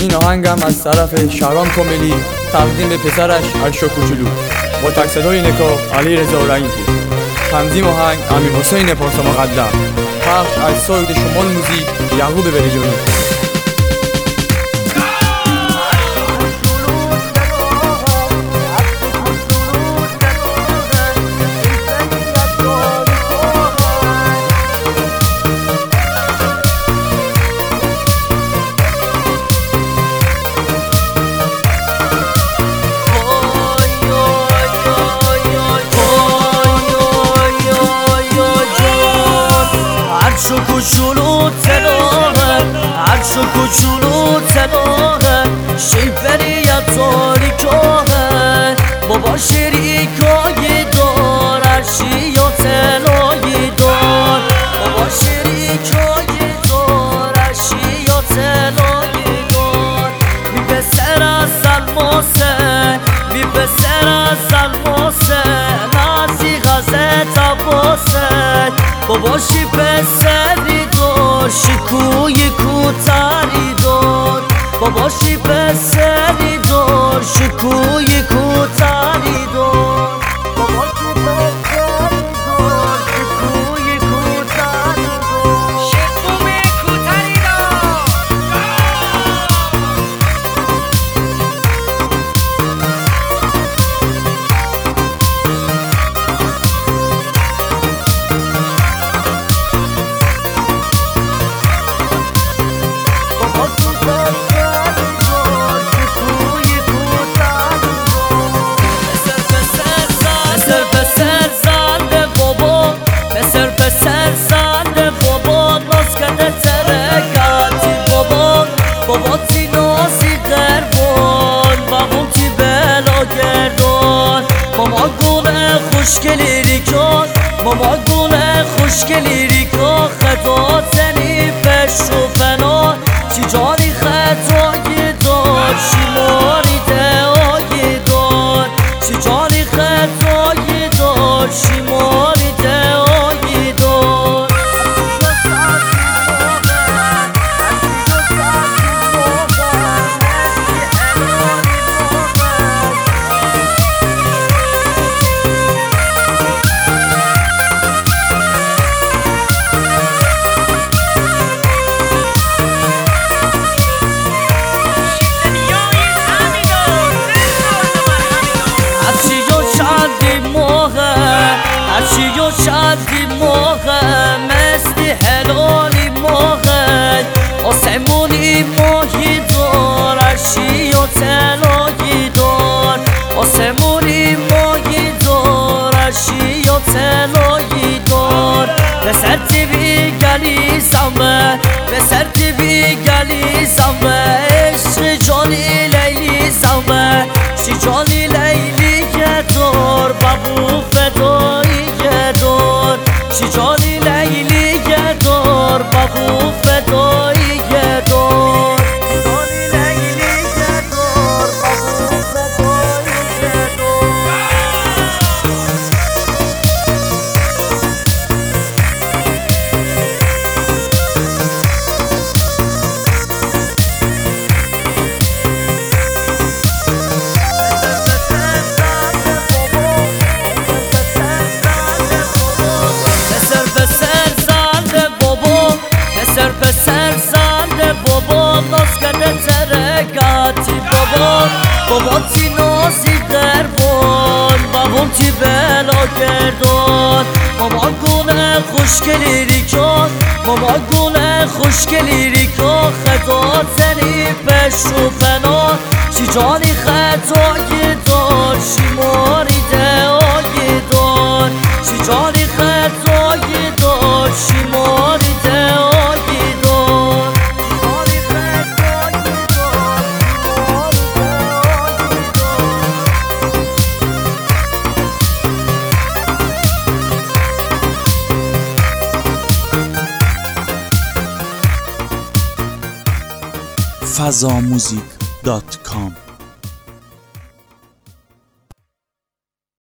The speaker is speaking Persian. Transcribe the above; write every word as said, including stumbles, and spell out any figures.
این آهنگم از طرف شهرام کاملی تقدیم به پسرش عرشا کوچولو با تک صدای نکا علی رضا رحیمی. تنظیم آهنگ امیر حسین پارسا مقدم. پخش از سایت شمال موزیک یعقوب بریجانی. عرشو کوچولو تلاغه عرشو کوچولو تلاغه شیفریت تاریکاغه بابا شریکای دار عرشی یا تلایی دار بابا شریکای دار عرشی یا تلایی دار می به سر از الماسه می به سر از الماسه نازی غزت عباسه باباشی پسری دار شکوی کوتری دار باباشی پسری دار شکوی کوتری دار باباشی پسری دار شکوی کوتری دار شکوی کوتری دار بابا تی نازی قربان بابا تی بلا گردان ماما گونه خوشگلی ریکان ماما گونه خوشگلی ریکان خدا زنی پش و فنان چی جانی خطایی دار شیماری دعایی دار چی جانی خطایی دار شیماری دعایی دار عرشی و شادی موقع مستی حلالی موقع آسمونی ماهی دار عرشی و تلایی دار آسمونی ماهی دار عرشی و تلایی دار به سر تیوی گلی زمه به سر تیوی گلی زمه عشق جانی لیلی زمه شی جانی لیلی دار بابو فدایی دار شی جانی لیلی دار بابو فدایی دار جانی لیلی دار بابو فدایی دار بابا تی نازی قربان بابا تی بلا گردان ماما گونه خوشگلی ریکان ماما گونه خوشگلی ریکان خدا زنی پش و فنان چی جانی خطایی دار شیماری دعایی دار چی جانی خطایی دار شیماری دعایی دار فضا موزیک دات کام